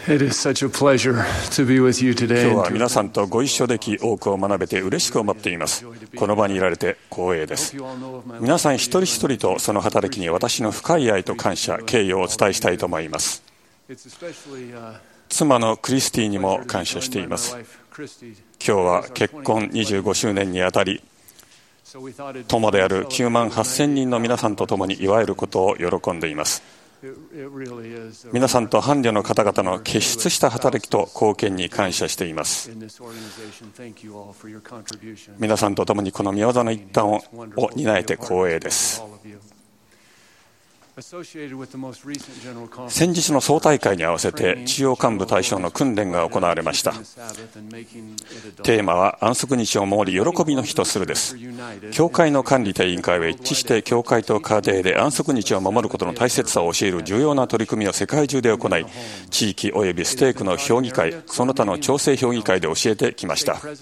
It is such a pleasure to be with you 今 today. 日は皆さんとご一緒でき多くを学べて嬉しく思っています。この場にいられて光栄です。皆さん一人一人とその働きに私の深い愛と感謝、敬意をお伝えしたいと思います。妻のクリスティにも感謝しています。今日は結婚25周年にあたり、友である9万8000人の皆さんと共に祝えることを喜んでいます。皆さんと伴侶の方々の傑出した働きと貢献に感謝しています。皆さんと共にこの御業の一端を担えて光栄です。先日の総大会に合わせて中央幹部大将の訓練が行われました。テーマは安息日を守り喜びの日とするです。教会の管理定委員会は一致して教会と家庭で安息日を守ることの大切さを教える重要な取り組みを世界中で行い、地域及びステークの評議会、その他の調整評議会で教えてきました。ステ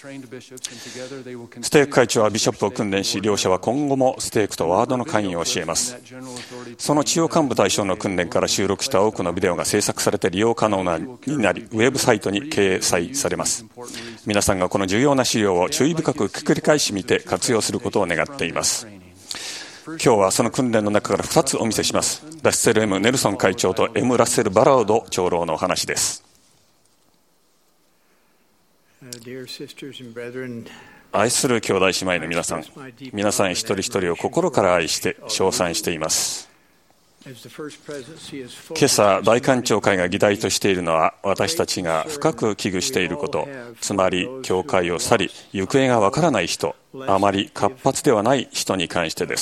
ーク会長はビショップを訓練し、両者は今後もステークとワードの会員を教えます。その中央幹部対象の訓練から収録した多くのビデオが制作されて利用可能になり、ウェブサイトに掲載されます。皆さんがこの重要な資料を注意深く繰り返し見て活用することを願っています。今日はその訓練の中から2つお見せします。ラッセル M. ネルソン会長と M. ラッセル・バラウド長老のお話です。愛する兄弟姉妹の皆さん、皆さん一人一人を心から愛して称賛しています。今朝大官庁会が議題としているのは、私たちが深く危惧していること、つまり教会を去り行方がわからない人、あまり活発ではない人に関してです。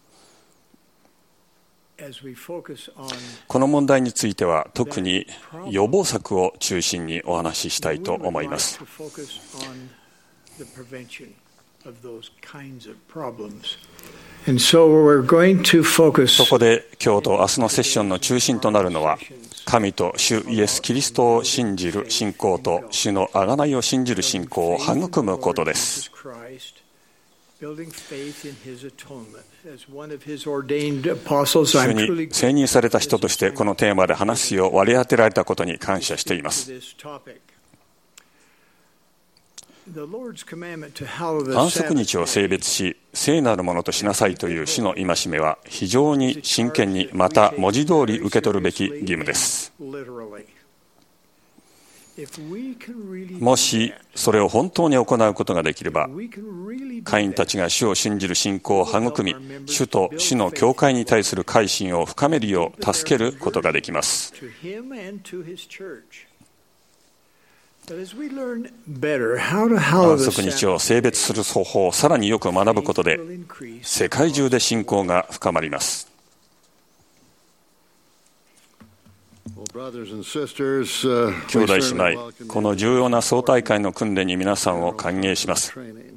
この問題については特に予防策を中心にお話ししたいと思います。そこで今日と明日のセッションの中心となるのは、神と主イエス・キリストを信じる信仰と主の贖いを信じる信仰を育むことです。主に選任された人としてこのテーマで話すよう割り当てられたことに感謝しています。安息日を性別し聖なるものとしなさいという主の戒めは、非常に真剣にまた文字通り受け取るべき義務です。もしそれを本当に行うことができれば、会員たちが主を信じる信仰を育み、主と主の教会に対する改心を深めるよう助けることができます。安息日を性別する方法をさらによく学ぶことで、世界中で信仰が深まります。兄弟姉妹、この重要な総大会の訓練に皆さんを歓迎します。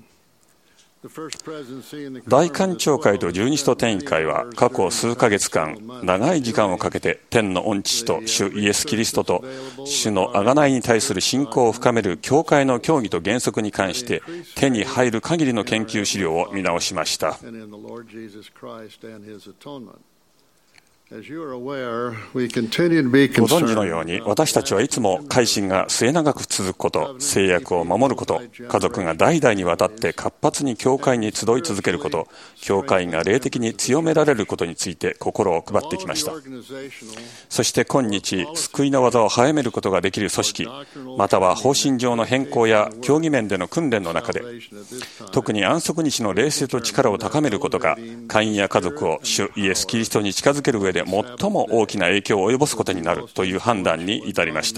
大官庁会と十二使徒典委会は過去数ヶ月間、長い時間をかけて天の御父と主イエス・キリストと主の贖いに対する信仰を深める教会の教義と原則に関して手に入る限りの研究資料を見直しました。ご存知のように、私たちはいつも改心が末永く続くこと、制約を守ること、家族が代々にわたって活発に教会に集い続けること、教会が霊的に強められることについて心を配ってきました。そして今日、救いの技を早めることができる組織、または方針上の変更や教義面での訓練の中で、特に安息日の霊性と力を高めることが、会員や家族を主イエス・キリストに近づける上で最も大きな影響を及ぼすことになるという判断に至りました。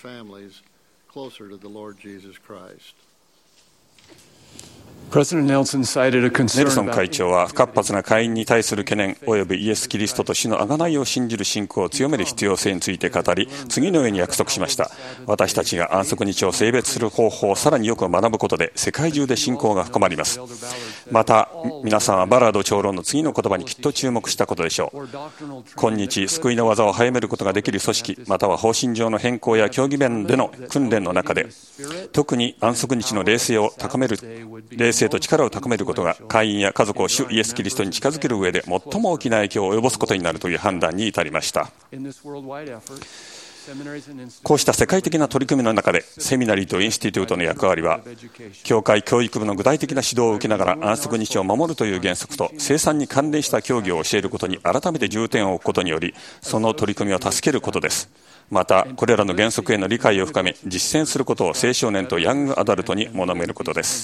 ネルソン会長は不活発な会員に対する懸念およびイエス・キリストと主の贖いを信じる信仰を強める必要性について語り、次のように約束しました。私たちが安息日を性別する方法をさらによく学ぶことで世界中で信仰が深まります。また皆さんはバラード長老の次の言葉にきっと注目したことでしょう。今日救いの技を早めることができる組織、または方針上の変更や教義面での訓練の中で、特に安息日の霊性と力を高めることが会員や家族を主イエス・キリストに近づける上で最も大きな影響を及ぼすことになるという判断に至りました。 こうした世界的な取り組みの中で、セミナリーとインスティテュートの役割は、教会教育部の具体的な指導を受けながら安息日を守るという原則と、生産に関連した教義を教えることに改めて重点を置くことにより、その取り組みを助けることです。また、これらの原則への理解を深め、実践することを青少年とヤングアダルトに求めることです。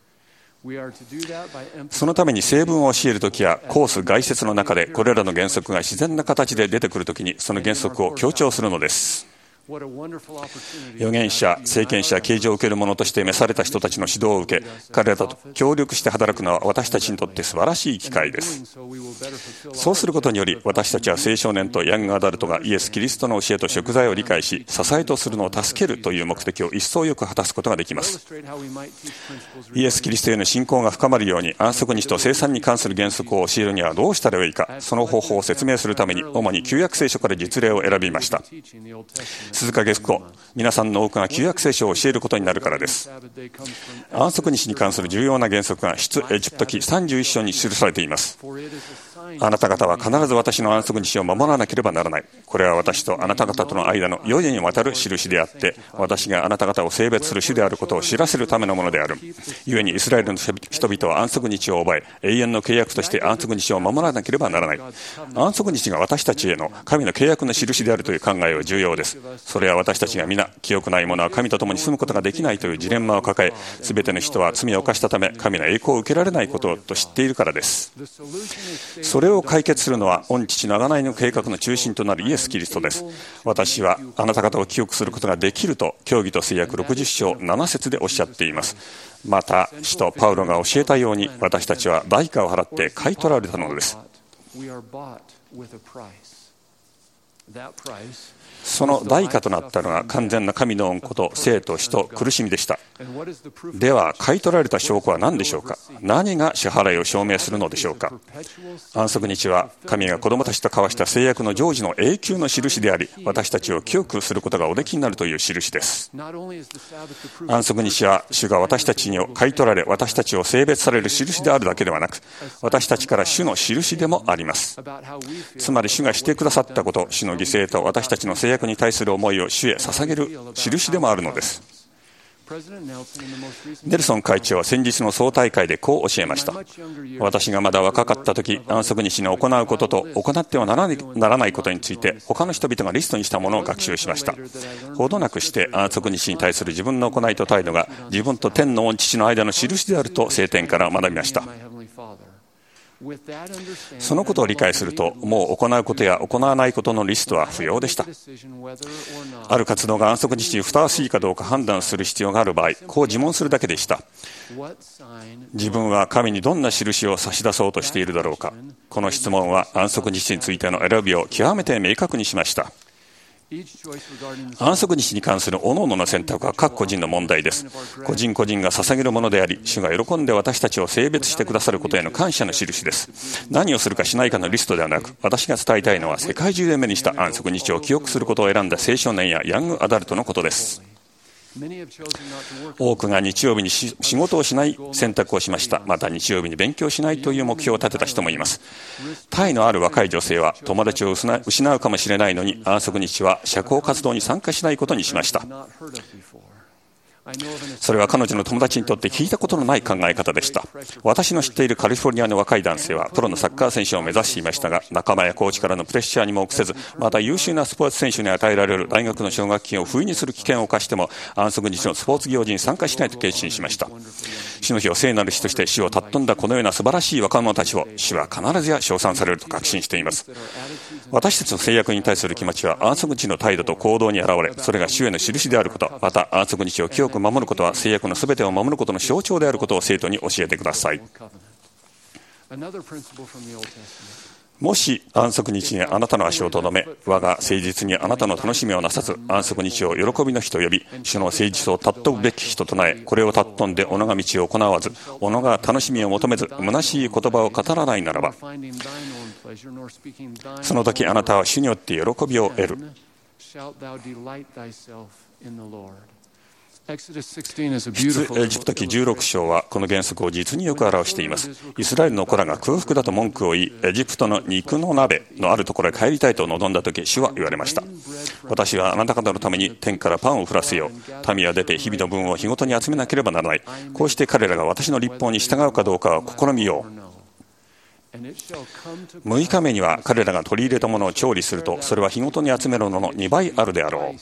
そのために聖文を教えるときやコース概説の中でこれらの原則が自然な形で出てくるときにその原則を強調するのです。預言者、聖権者、啓示を受ける者として召された人たちの指導を受け、彼らと協力して働くのは私たちにとって素晴らしい機会です。そうすることにより、私たちは青少年とヤングアダルトがイエス・キリストの教えと贖罪を理解し、支えとするのを助けるという目的を一層よく果たすことができます。イエス・キリストへの信仰が深まるように、安息日と生産に関する原則を教えるにはどうしたらよいか、その方法を説明するために、主に旧約聖書から実例を選びました。鈴鹿月子、皆さんの多くが旧約聖書を教えることになるからです。安息日に関する重要な原則が出エジプト記31章に記されています。あなた方は必ず私の安息日を守らなければならない。これは私とあなた方との間の世々にわたる印であって、私があなた方を性別する主であることを知らせるためのものである。故にイスラエルの人々は安息日を覚え、永遠の契約として安息日を守らなければならない。安息日が私たちへの神の契約の印であるという考えは重要です。それは私たちが皆、清くない者は神と共に住むことができないというジレンマを抱え、すべての人は罪を犯したため、神の栄光を受けられないことと知っているからです。それを解決するのは、御父の贖いの計画の中心となるイエス・キリストです。私はあなた方を清くすることができると、教義と聖約60章7節でおっしゃっています。また、使徒パウロが教えたように、私たちは代価を払って買い取られたのです。その代価となったのが完全な神の御子と生と死と苦しみでした。では、買い取られた証拠は何でしょうか。何が支払いを証明するのでしょうか。安息日は神が子供たちと交わした誓約の成就の永久の印であり、私たちを清くすることがおできになるという印です。安息日は主が私たちに買い取られ、私たちを性別される印であるだけではなく、私たちから主の印でもあります。つまり主がしてくださったこと、主の犠牲と私たちの誓約に対する思いを主へ捧げる印でもあるのです。ネルソン会長は先日の総大会でこう教えました。私がまだ若かった時、安息日に行うことと行ってはならないことについて他の人々がリストにしたものを学習しました。ほどなくして安息日に対する自分の行いと態度が自分と天の御父の間の印であると聖典から学びました。そのことを理解すると、もう行うことや行わないことのリストは不要でした。ある活動が安息日にふさわしいかどうか判断する必要がある場合、こう自問するだけでした。自分は神にどんな印を差し出そうとしているだろうか。この質問は安息日についての選びを極めて明確にしました。安息日に関する各々の選択は各個人の問題です。個人個人が捧げるものであり、主が喜んで私たちを性別してくださることへの感謝の印です。何をするかしないかのリストではなく、私が伝えたいのは世界中で目にした安息日を記憶することを選んだ青少年やヤングアダルトのことです。多くが日曜日に仕事をしない選択をしました。また日曜日に勉強しないという目標を立てた人もいます。他意のある若い女性は友達を失うかもしれないのに、安息日は社交活動に参加しないことにしました。それは彼女の友達にとって聞いたことのない考え方でした。私の知っているカリフォルニアの若い男性はプロのサッカー選手を目指していましたが、仲間やコーチからのプレッシャーにも臆せず、また優秀なスポーツ選手に与えられる大学の奨学金を不意にする危険を冒しても、安息日のスポーツ行事に参加しないと決心しました。主の日を聖なる日として主を尊んだこのような素晴らしい若者たちを主は必ずや称賛されると確信しています。私たちの制約に対する気持ちは安息日の態度と行動に現れ、それが主への印であること、また安息日を清く守ることは制約のすべてを守ることの象徴であることを生徒に教えてください。もし安息日にあなたの足をとどめ、我が誠実にあなたの楽しみをなさず、安息日を喜びの日と呼び、主の誠実を尊ぶべき日と唱え、これを尊んで己が道を行わず、己が楽しみを求めず、虚しい言葉を語らないならば、その時あなたは主によって喜びを得る。 出エジプト記16章はこの原則を実によく表しています。イスラエルの子らが空腹だと文句を言い、エジプトの肉の鍋のあるところへ帰りたいと望んだとき、主は言われました。私はあなた方のために天からパンを降らせよう。民は出て日々の分を日ごとに集めなければならない。こうして彼らが私の律法に従うかどうかを試みよう。6日目には彼らが取り入れたものを調理すると、それは日ごとに集めるものの2倍あるであろう。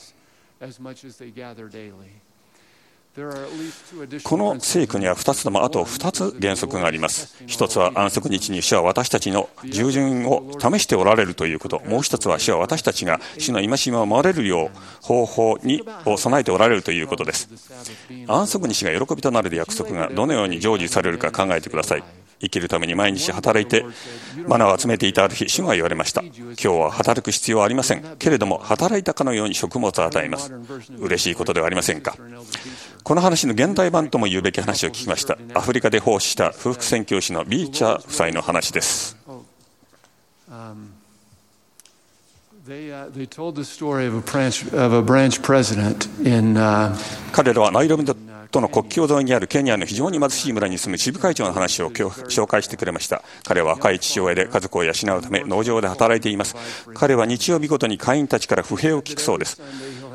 この聖句にはあと2つ原則があります。一つは安息日に主は私たちの従順を試しておられるということ。もう一つは主は私たちが主の戒めを守れるよう方法を備えておられるということです。安息日が喜びとなる約束がどのように成就されるか考えてください。生きるために毎日働いてマナを集めていたある日、主が言われました。今日は働く必要はありません。けれども働いたかのように食物を与えます。嬉しいことではありませんか。この話の現代版とも言うべき話を聞きました。アフリカで奉仕した不服宣教師のビーチャー夫妻の話です。彼らはナイロビとの国境沿いにあるケニアの非常に貧しい村に住む支部会長の話を紹介してくれました。彼は若い父親で家族を養うため農場で働いています。彼は日曜日ごとに会員たちから不平を聞くそうです。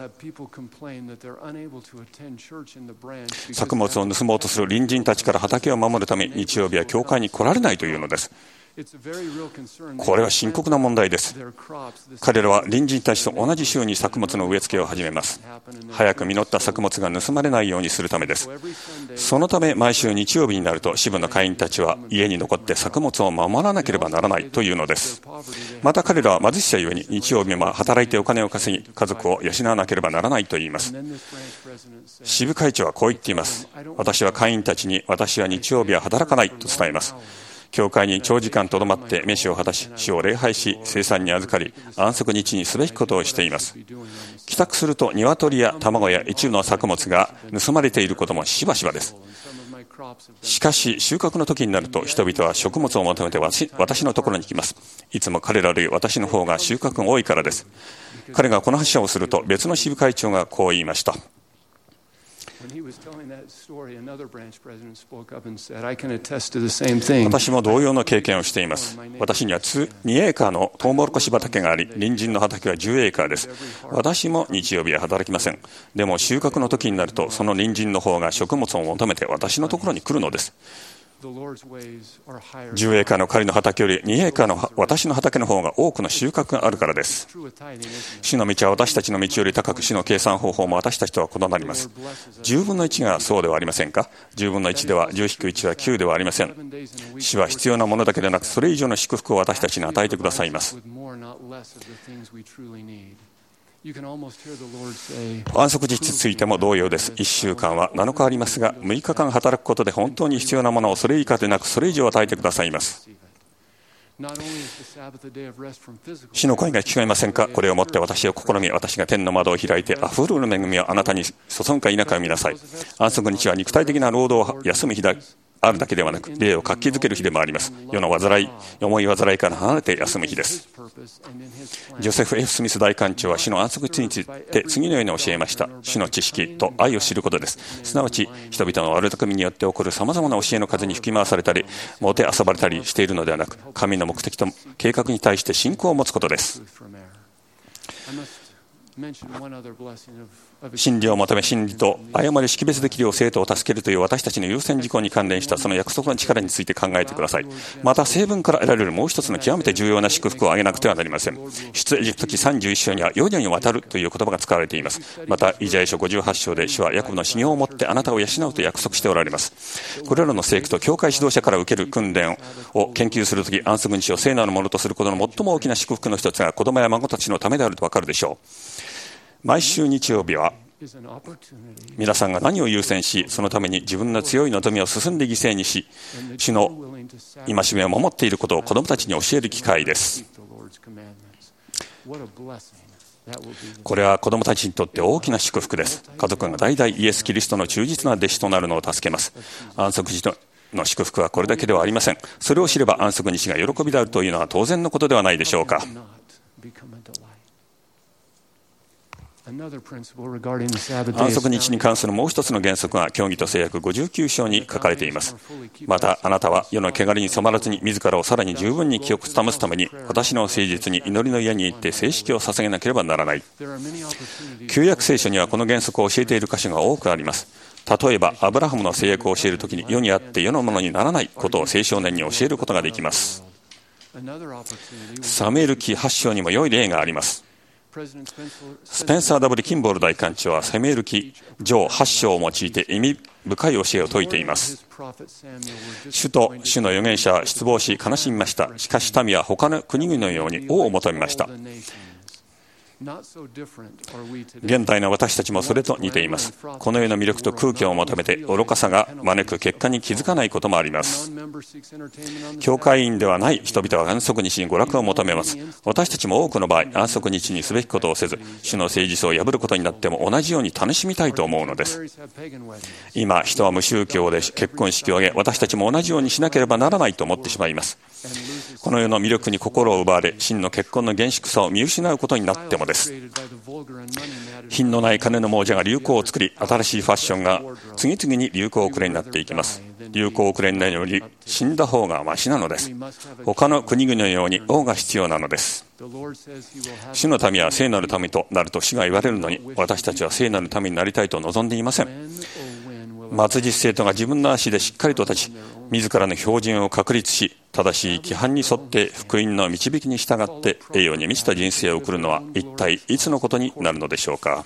作物を盗もうとする隣人たちから畑を守るため日曜日は教会に来られないというのです。これは深刻な問題です。彼らは隣人たちと同じ週に作物の植え付けを始めます。早く実った作物が盗まれないようにするためです。そのため毎週日曜日になると支部の会員たちは家に残って作物を守らなければならないというのです。また彼らは貧しさゆえに日曜日は働いてお金を稼ぎ家族を養わなければならないと言います。支部会長はこう言っています。私は会員たちに私は日曜日は働かないと伝えます。教会に長時間とどまって召しを果たし、主を礼拝し、聖餐に預かり、安息日にすべきことをしています。帰宅すると鶏や卵や一部の作物が盗まれていることもしばしばです。しかし収穫の時になると人々は食物を求めて私のところに来ます。いつも彼らより私の方が収穫が多いからです。彼がこの発射をすると別の支部会長がこう言いました。私も同様の経験をしています。私には2エーカーのトウモロコシ畑があり、隣人の畑は10エーカーです。私も日曜日は働きません。でも収穫の時になるとその隣人の方が食物を求めて私のところに来るのです。10エーカーの彼の畑より2エーカーの私の畑の方が多くの収穫があるからです。主の道は私たちの道より高く、主の計算方法も私たちとは異なります。10分の1がそうではありませんか。10分の1では 10-1 は9ではありません。主は必要なものだけでなくそれ以上の祝福を私たちに与えてくださいます。安息日についても同様です。1週間は7日ありますが、6日間働くことで本当に必要なものをそれ以下でなくそれ以上与えてくださいます。主の声が聞こえませんか。これをもって私を試み、私が天の窓を開いて溢れる恵みをあなたに注ぐか否かを見なさい。安息日は肉体的な労働を休む日だあるだけではなく、霊を活気づける日でもあります。世の煩い、重い煩いから離れて休む日です。ジョセフ・ F ・スミス大官長は主の安息日について次のように教えました。主の知識と愛を知ることです。すなわち人々の悪巧みによって起こるさまざまな教えの風に吹き回されたり、もてあそばれたりしているのではなく、神の目的と計画に対して信仰を持つことです。真理を求め真理と誤り識別できるよう生徒を助けるという私たちの優先事項に関連したその約束の力について考えてください。また聖文から得られるもう一つの極めて重要な祝福を挙げなくてはなりません。出エジプト記31章には世に渡るという言葉が使われています。またイザヤ書58章で主はヤコブの修行をもってあなたを養うと約束しておられます。これらの聖句と教会指導者から受ける訓練を研究するとき、安息日を聖なるものとすることの最も大きな祝福の一つが子供や孫たちのためであるとわかるでしょう。毎週日曜日は皆さんが何を優先し、そのために自分の強い望みを進んで犠牲にし、主の戒めを守っていることを子どもたちに教える機会です。これは子どもたちにとって大きな祝福です。家族が代々イエス・キリストの忠実な弟子となるのを助けます。安息日の祝福はこれだけではありません。それを知れば安息日が喜びであるというのは当然のことではないでしょうか。 安息日に関するもう一つの原則が教義と聖約59章に書かれています。またあなたは世の汚れに染まらずに自らをさらに十分に清く保つために私の誠実に祈りの家に行って聖式を捧げなければならない。旧約聖書にはこの原則を教えている箇所が多くあります。例えばアブラハムの制約を教えるときに世にあって世のものにならないことを青少年に教えることができます。サムエル記8章にも良い例があります。スペンサー W. キンボール大官長はサムエル記上8章を用いて意味深い教えを説いています。主と主の預言者は失望し悲しみました。しかし民は他の国々のように王を求めました。現代の私たちもそれと似ています。この世の魅力と空気を求めて愚かさが招く結果に気づかないこともあります。教会員ではない人々は安息日に娯楽を求めます。私たちも多くの場合安息日にすべきことをせず主の誠実を破ることになっても同じように楽しみたいと思うのです。今人は無宗教で結婚式を挙げ私たちも同じようにしなければならないと思ってしまいます。この世の魅力に心を奪われ真の結婚の厳粛さを見失うことになってもです。品のない金の亡者が流行を作り新しいファッションが次々に流行遅れになっていきます。流行遅れになるより死んだ方がマシなのです。他の国々のように王が必要なのです。主の民は聖なる民となると主が言われるのに私たちは聖なる民になりたいと望んでいません。末日生徒が自分の足でしっかりと立ち自らの標準を確立し正しい規範に沿って福音の導きに従って栄養に満ちた人生を送るのは一体いつのことになるのでしょうか。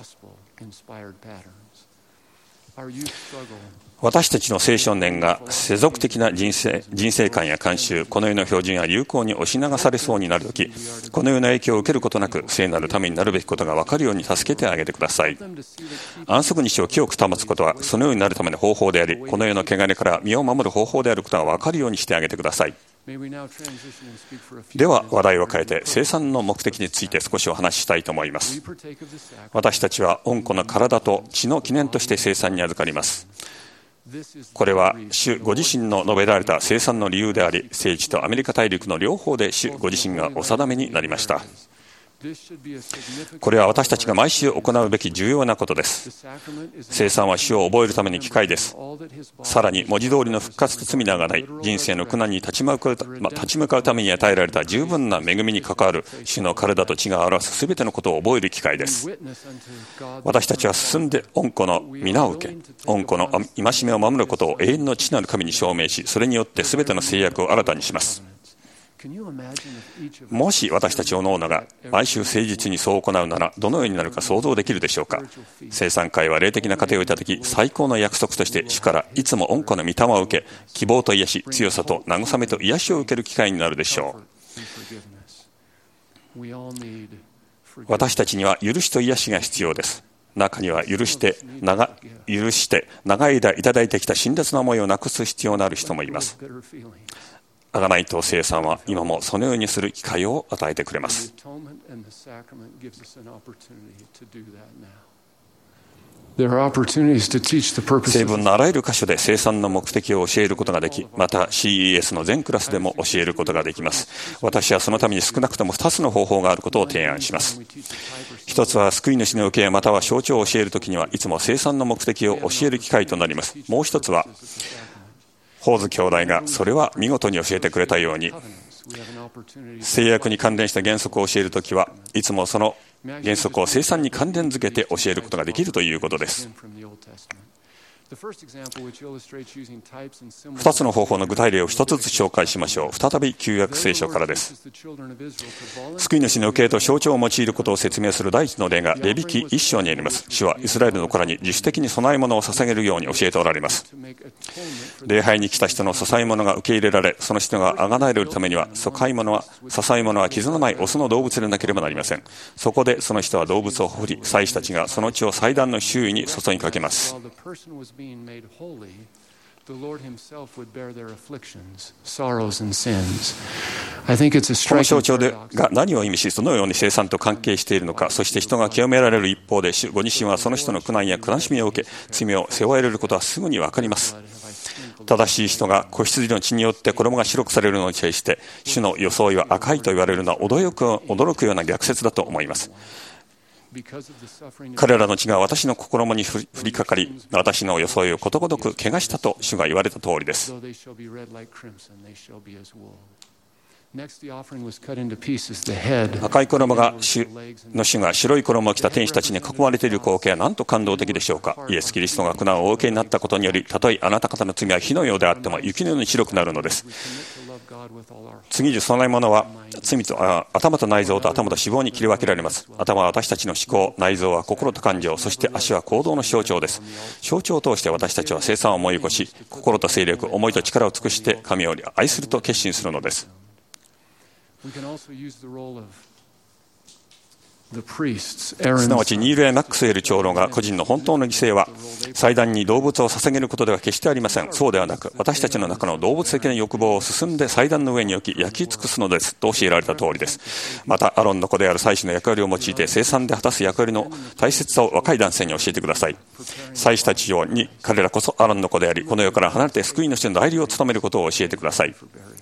私たちの青少年が世俗的な人生観や慣習、この世の標準や流行に押し流されそうになるとき、このような影響を受けることなく聖なるためになるべきことが分かるように助けてあげてください。安息日を清く保つことはそのようになるための方法であり、この世の汚れから身を守る方法であることが分かるようにしてあげてください。では話題を変えて生産の目的について少しお話ししたいと思います。私たちは御子の体と血の記念として生産に預かります。これは主ご自身の述べられた生産の理由であり、聖地とアメリカ大陸の両方で主ご自身がお定めになりました。これは私たちが毎週行うべき重要なことです。聖餐は主を覚えるために機会です。さらに文字通りの復活と罪の贖い、人生の苦難に立ち向かうために与えられた十分な恵みに関わる主の体と血が表すすべてのことを覚える機会です。私たちは進んで御子の皆を受け、御子の戒めを守ることを永遠の父なる神に証明し、それによってすべての制約を新たにします。もし私たちおのおのが毎週誠実にそう行うならどのようになるか想像できるでしょうか。聖餐会は霊的な糧をいただき、最高の約束として主からいつも御子の御霊を受け、希望と癒し、強さと慰めと癒しを受ける機会になるでしょう。私たちには許しと癒しが必要です。中には許して長い間いただいてきた辛辣な思いをなくす必要のある人もいます。贖いと聖餐は今もそのようにする機会を与えてくれます。聖文のあらゆる箇所で聖餐の目的を教えることができ、また CES の全クラスでも教えることができます。私はそのために少なくとも2つの方法があることを提案します。一つは救い主の受けまたは象徴を教えるときにはいつも聖餐の目的を教える機会となります。もう一つはホーズ兄弟がそれは見事に教えてくれたように、制約に関連した原則を教えるときはいつもその原則を聖餐に関連づけて教えることができるということです。2つの方法の具体例を1つずつ紹介しましょう。再び旧約聖書からです。救い主の受けと象徴を用いることを説明する第一の例がレビ記1章にあります。主はイスラエルの子らに自主的に供え物を捧げるように教えておられます。礼拝に来た人の捧え物が受け入れられ、その人が贖えられるためには捧え物は傷のないオスの動物でなければなりません。そこでその人は動物をほふり、祭司たちがその血を祭壇の周囲に注ぎかけます。 being made holy, the Lord himself would bear their afflictions, sorrows and sins. I think it's a striking この象徴が何を意味し、どのように聖餐と関係しているのか、そして人が清められる一方でご自身はその人の苦難や悲しみを受け、罪を背負われることはすぐに分かります。正しい人が子羊の血によって衣が白くされるのに対して、主の装いは赤いと言われるのは驚くような逆説だと思います。 彼らの血が私の心に降りかかり、私の装いをことごとく汚したと主が言われた通りです。赤い衣が主が白い衣を着た天使たちに囲まれている光景はなんと感動的でしょうか。イエス・キリストが苦難をお受けになったことにより、たとえあなた方の罪は火のようであっても雪のように白くなるのです。次にそのものは罪と頭と内臓と頭と脂肪に切り分けられます。頭は私たちの思考、内臓は心と感情、そして足は行動の象徴です。象徴を通して私たちは生産を思い起こし、心と精力、思いと力を尽くして神を愛すると決心するのです。すなわちニールやマックスウェル長老が個人の本当の犠牲は祭壇に動物を捧げることでは決してありません。そうではなく、私たちの中の動物的な欲望を進んで祭壇の上に置き焼き尽くすのですと教えられた通りです。またアロンの子である祭司の役割を用いて生産で果たす役割の大切さを若い男性に教えてください。祭司たちように彼らこそアロンの子であり、この世から離れて救い主の代理を務めることを教えてください。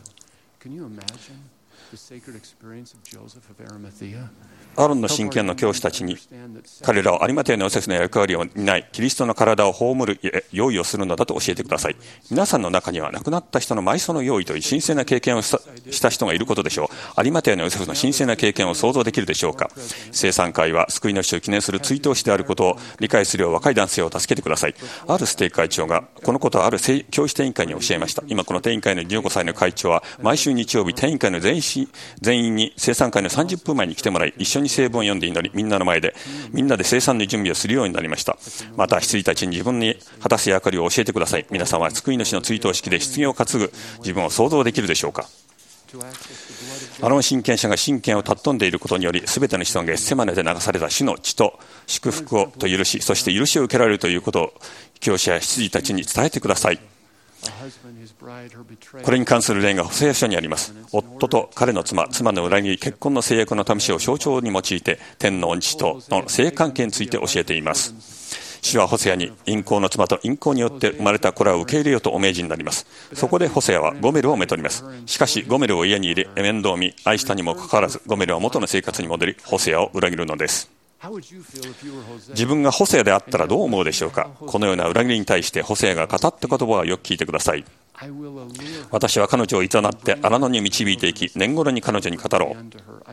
アロンの真剣の教師たちに彼らを有馬テのヨセフの役割を担い、キリストの体を葬る用意をするのだと教えてください。皆さんの中には亡くなった人の埋葬の用意という神聖な経験をした人がいることでしょう。有馬テのヨセフの神聖な経験を想像できるでしょうか。聖餐会は救い主を記念する追悼詩であることを理解するよう若い男性を助けてください。あるステーク会長がこのことをある教師定員会に教えました。今この定員会の15歳の会長は毎週日曜日定員会の全員に聖餐会の30分前に来てもらい、一緒に聖文を読んで祈り、みんなの前でみんなで聖餐の準備をするようになりました。また羊たちに自分に果たす役割を教えてください。皆さんは救い主の追悼式で棺を担ぐ自分を想像できるでしょうか。アロン親権者が親権を尊んでいることにより、すべての人がゲッセマネで流された主の血と祝福をと許し、そして許しを受けられるということを教師や羊たちに伝えてください。これに関する例がホセア書にあります。夫と彼の妻の裏切り、結婚の制約の試しを象徴に用いて天の恩師との性関係について教えています。主はホセアに淫行の妻と淫行によって生まれた子らを受け入れようとお命じになります。そこでホセアはゴメルをめとります。しかしゴメルを家に入れ面倒を見愛したにもかかわらず、ゴメルは元の生活に戻りホセアを裏切るのです。自分がホセアであったらどう思うでしょうか。このような裏切りに対してホセアが語った言葉をよく聞いてください。私は彼女をいざなって荒野に導いていき、年頃に彼女に語ろう。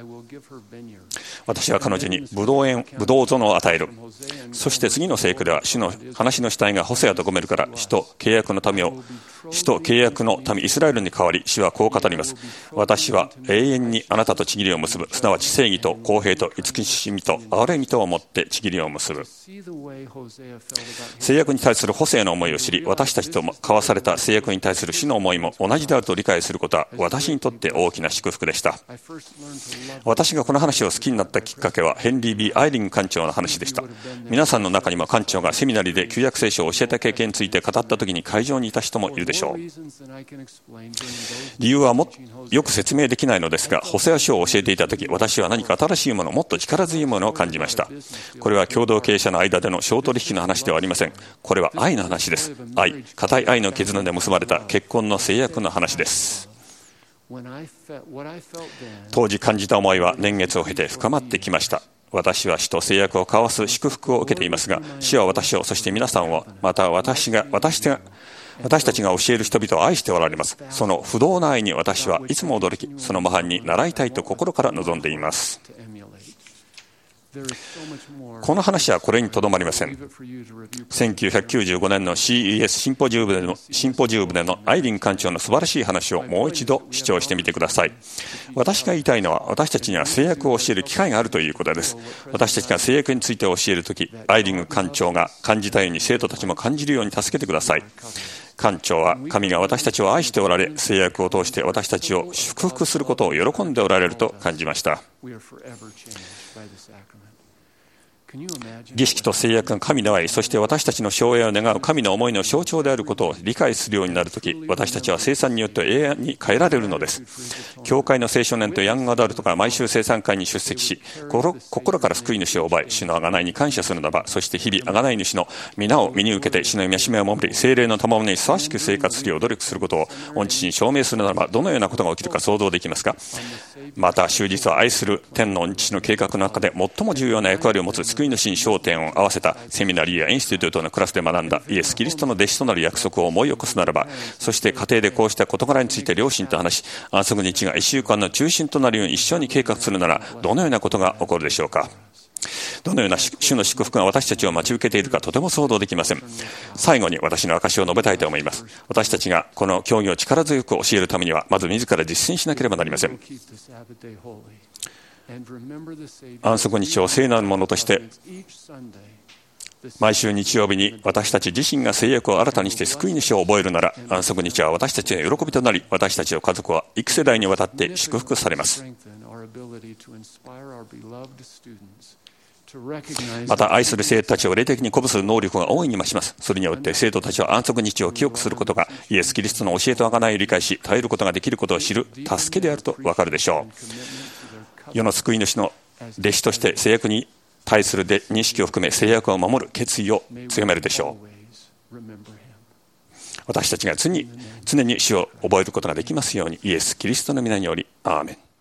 私は彼女にブドウ園を与える。そして次の聖句では主の話の主体がホセアとゴメルから主と契約の民イスラエルに代わり、主はこう語ります。私は永遠にあなたと契りを結ぶ。すなわち正義と公平と慈しみと憐れみとをもって契りを結ぶ。制約に対するホセアの思いを知り、私たちと交わされた制約に対する主の思いも同じであると理解することは私にとって大きな祝福でした。私がこの話を好きになったきっかけはヘンリー・B・アイリング館長の話でした。皆さんの中にも館長がセミナリで旧約聖書を教えた経験について語った時に会場にいた人もいるでしょう。理由はよく説明できないのですが、ホセア書を教えていた時、私は何か新しいもの、もっと力強いものを感じました。これは共同経営者の間での商取引の話ではありません。これは愛の話です。固い愛の絆で結ばれた結婚の制約の話です。当時感じた思いは年月を経て深まってきました。私は主と制約を交わす祝福を受けていますが、主は私を、そして皆さんを、また私たちが教える人々を愛しておられます。その不動な愛に私はいつも驚き、その模範に習いたいと心から望んでいます。この話はこれにとどまりません。1995年の CES シンポジウムでのアイリン館長の素晴らしい話をもう一度視聴してみてください。私が言いたいのは、私たちには制約を教える機会があるということです。私たちが制約について教えるとき、アイリング館長が感じたように生徒たちも感じるように助けてください。館長は神が私たちを愛しておられ、制約を通して私たちを祝福することを喜んでおられると感じました。 儀式と制約が神の愛、そして私たちの生涯を願う神の思いの象徴であることを理解するようになるとき、私たちは生産によって永遠に変えられるのです。教会の青少年とヤングアダルトが毎週生産会に出席し、心から救い主を覚え、主の贖いに感謝するならば、そして日々贖い主の皆を身に受けて、主の戒めを守り、聖霊の賜物にふさわしく生活するよう努力することを御父に証明するならば、どのようなことが起きるか想像できますか？また、終日は愛する天の御父の計画の中で最も重要な役割を持つ救い主に焦点を合わせたセミナリーやインスティテュートのクラスで学んだイエス・キリストの弟子となる約束を思い起こすならば、そして家庭でこうした事柄について両親と話し、安息日が1週間の中心となるように一緒に計画するなら、どのようなことが起こるでしょうか？どのような主の祝福が私たちを待ち受けているかとても想像できません。最後に私の証しを述べたいと思います。私たちがこの教義を力強く教えるためには、まず自ら実践しなければなりません。安息日を聖なるものとして毎週日曜日に私たち自身が制約を新たにして救い主を覚えるなら、安息日は私たちの喜びとなり、私たちの家族は幾世代にわたって祝福されます。また、愛する生徒たちを霊的に鼓舞する能力が大いに増します。それによって生徒たちは安息日を記憶することが、イエス・キリストの教えと贖いを理解し、耐えることができることを知る助けであると分かるでしょう。世の救い主の弟子として制約に対する認識を含め、制約を守る決意を強めるでしょう。私たちが常に主を覚えることができますように、イエス・キリストの皆により、アーメン。